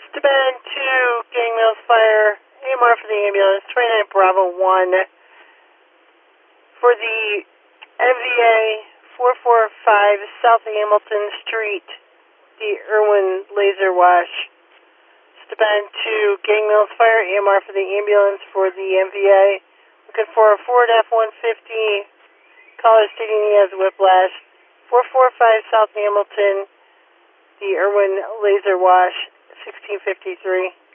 Staben 2, Gang Mills Fire, AMR for the ambulance, 29 Bravo 1. For the MVA 445 South Hamilton Street, the Irwin Laser Wash. Staben 2, Gang Mills Fire, AMR for the ambulance for the MVA. Looking for a Ford F-150, caller stating he has whiplash. 445 South Hamilton, the Irwin Laser Wash, 1653.